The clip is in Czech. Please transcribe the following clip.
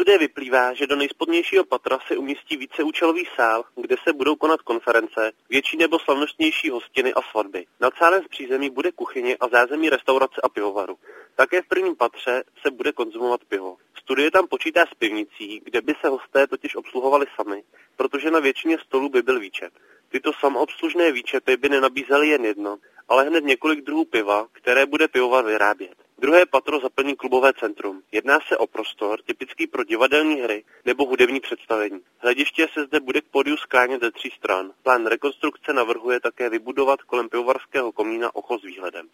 studie vyplývá, že do nejspodnějšího patra se umístí víceúčelový sál, kde se budou konat konference, větší nebo slavnostnější hostiny a svatby. Nad sálem v přízemí bude kuchyně a zázemí restaurace a pivovaru. Také v prvním patře se bude konzumovat pivo. Studie tam počítá s pivnicí, kde by se hosté totiž obsluhovali sami, protože na většině stolů by byl výčep. Tyto samoobslužné výčepy by nenabízely jen jedno, ale hned několik druhů piva, které bude pivovar vyrábět. Druhé patro zaplní klubové centrum. Jedná se o prostor typický pro divadelní hry nebo hudební představení. Hlediště se zde bude k pódiu sklánět ze 3 stran. Plán rekonstrukce navrhuje také vybudovat kolem pivovarského komína oko s výhledem.